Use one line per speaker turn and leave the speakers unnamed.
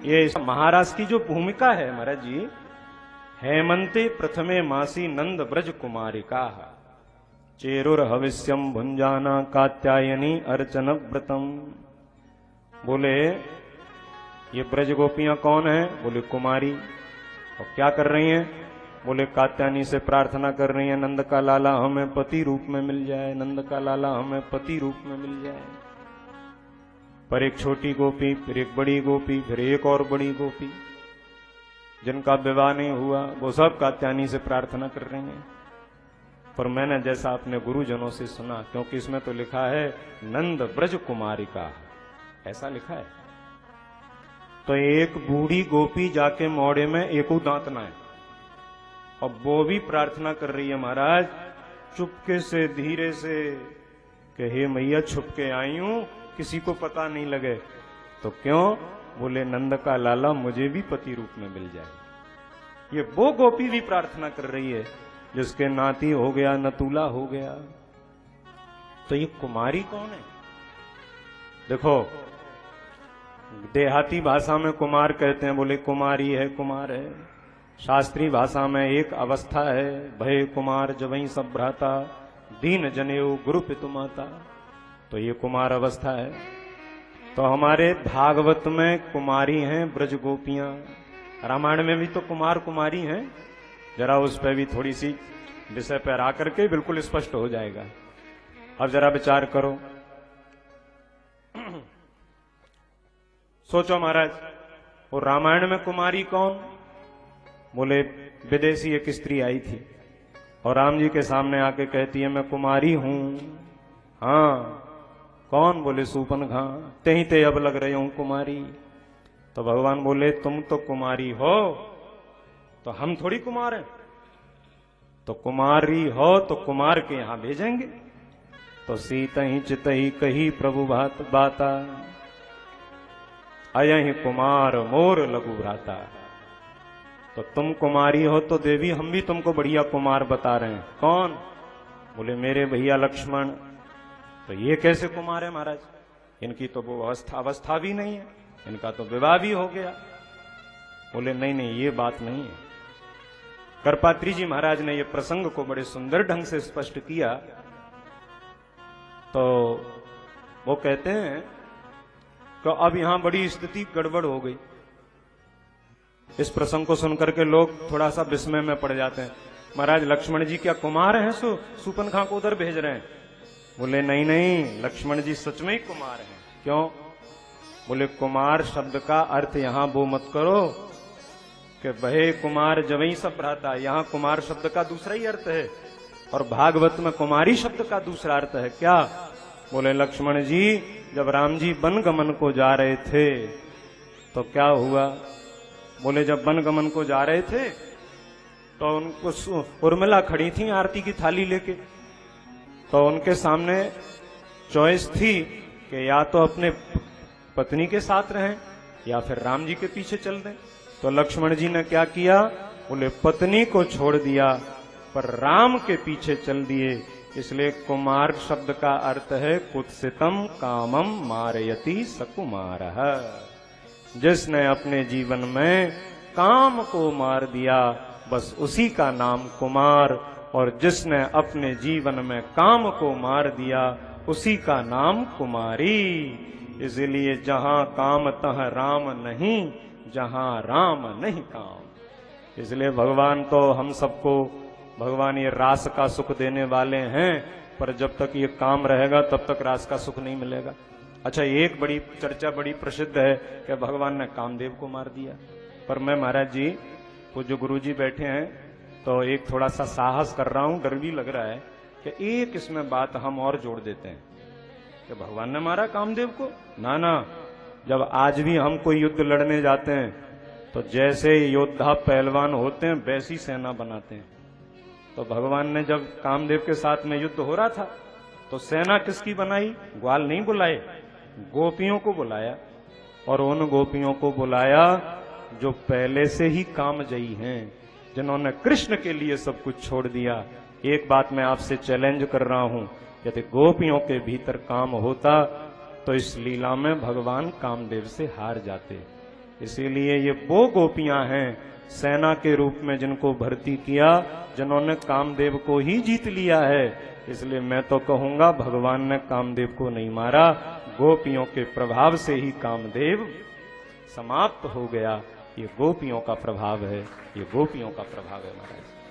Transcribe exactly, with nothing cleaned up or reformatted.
ये महाराज की जो भूमिका है महाराज जी, हेमंते प्रथमे मासी नंद ब्रज कुमारिका चेरुर हविष्यम भुंजाना कात्यायनी अर्चन व्रतम। बोले ये ब्रज गोपियां कौन है? बोले कुमारी। और क्या कर रही हैं? बोले कात्यायनी से प्रार्थना कर रही है, नंद का लाला हमें पति रूप में मिल जाए, नंद का लाला हमें पति रूप में मिल जाए। पर एक छोटी गोपी, फिर एक बड़ी गोपी, फिर एक और बड़ी गोपी, जिनका विवाह नहीं हुआ, वो सब कात्यायनी से प्रार्थना कर रही हैं। पर मैंने जैसा अपने गुरुजनों से सुना, क्योंकि इसमें तो लिखा है नंद ब्रज कुमारिका, ऐसा लिखा है, तो एक बूढ़ी गोपी जाके मोड़े में एकू दांत ना है, और वो भी प्रार्थना कर रही है महाराज चुपके से धीरे से कि हे मैया छुपके आई हूं, किसी को पता नहीं लगे। तो क्यों? बोले नंद का लाला मुझे भी पति रूप में मिल जाए। ये वो गोपी भी प्रार्थना कर रही है जिसके नाती हो गया, नतूला हो गया। तो ये कुमारी कौन है? देखो देहाती भाषा में कुमार कहते हैं, बोले कुमारी है, कुमार है। शास्त्रीय भाषा में एक अवस्था है, भय कुमार जवई सब भ्राता, दीन जनेऊ गुरु पितु माता। तो ये कुमार अवस्था है। तो हमारे भागवत में कुमारी हैं ब्रज गोपियां, रामायण में भी तो कुमार कुमारी हैं। जरा उस पर भी थोड़ी सी विषय पर आकर के बिल्कुल स्पष्ट हो जाएगा। अब जरा विचार करो, सोचो महाराज, वो रामायण में कुमारी कौन? बोले विदेशी एक स्त्री आई थी और राम जी के सामने आके कहती है मैं कुमारी हूं। हाँ कौन? बोले सूपनखा। ते ही ते अब लग रही हूं कुमारी। तो भगवान बोले तुम तो कुमारी हो, तो हम थोड़ी कुमार हैं। तो कुमारी हो तो कुमार के यहां भेजेंगे। तो सीत ही चित ही कही प्रभु बात बाता, अयहि कुमार मोर लघु भ्राता। तो तुम कुमारी हो तो देवी हम भी तुमको बढ़िया कुमार बता रहे हैं। कौन? बोले मेरे भैया लक्ष्मण। तो ये कैसे कुमार है महाराज? इनकी तो वो अवस्था अवस्था भी नहीं है, इनका तो विवाह भी हो गया। बोले नहीं नहीं ये बात नहीं है। करपात्री जी महाराज ने ये प्रसंग को बड़े सुंदर ढंग से स्पष्ट किया। तो वो कहते हैं कि अब यहां बड़ी स्थिति गड़बड़ हो गई। इस प्रसंग को सुनकर के लोग थोड़ा सा विस्मय में पड़ जाते हैं। महाराज लक्ष्मण जी क्या कुमार हैं? सो सूपनखा को उधर भेज रहे हैं। बोले नहीं नहीं, लक्ष्मण जी सच में ही कुमार हैं। क्यों? बोले कुमार शब्द का अर्थ यहां वो मत करो कि बहे कुमार जवई सब भ्राता। यहां कुमार शब्द का दूसरा ही अर्थ है, और भागवत में कुमारी शब्द का दूसरा अर्थ है। क्या? बोले लक्ष्मण जी जब राम जी वन गमन को जा रहे थे तो क्या हुआ? बोले जब वन गमन को जा रहे थे तो उनको उर्मिला खड़ी थी आरती की थाली लेके। तो उनके सामने चॉइस थी कि या तो अपने पत्नी के साथ रहें या फिर राम जी के पीछे चल दें। तो लक्ष्मण जी ने क्या किया? बोले पत्नी को छोड़ दिया पर राम के पीछे चल दिए। इसलिए कुमार शब्द का अर्थ है कुत्सितम कामम मारयति सकुमारः। जिसने अपने जीवन में काम को मार दिया बस उसी का नाम कुमार, और जिसने अपने जीवन में काम को मार दिया उसी का नाम कुमारी। इसलिए जहां काम तह राम नहीं, जहां राम नहीं काम। इसलिए भगवान तो हम सबको, भगवान ये रास का सुख देने वाले हैं, पर जब तक ये काम रहेगा तब तक रास का सुख नहीं मिलेगा। अच्छा एक बड़ी चर्चा बड़ी प्रसिद्ध है कि भगवान ने कामदेव को मार दिया। पर मैं महाराज जी पूज्य गुरु जी बैठे हैं तो एक थोड़ा सा साहस कर रहा हूं, डर भी लग रहा है कि एक इसमें बात हम और जोड़ देते हैं कि भगवान ने मारा कामदेव को। ना ना, जब आज भी हम कोई युद्ध लड़ने जाते हैं तो जैसे योद्धा पहलवान होते हैं वैसी सेना बनाते हैं। तो भगवान ने जब कामदेव के साथ में युद्ध हो रहा था तो सेना किसकी बनाई? ग्वाल नहीं बुलाए, गोपियों को बुलाया, और उन गोपियों को बुलाया जो पहले से ही कामजयी हैं, जिन्होंने कृष्ण के लिए सब कुछ छोड़ दिया। एक बात मैं आपसे चैलेंज कर रहा हूं, यदि गोपियों के भीतर काम होता तो इस लीला में भगवान कामदेव से हार जाते। इसीलिए ये वो गोपियां हैं सेना के रूप में जिनको भर्ती किया, जिन्होंने कामदेव को ही जीत लिया है। इसलिए मैं तो कहूंगा भगवान ने कामदेव को नहीं मारा, गोपियों के प्रभाव से ही कामदेव समाप्त हो गया। ये गोपियों का प्रभाव है, ये गोपियों का प्रभाव है महाराज।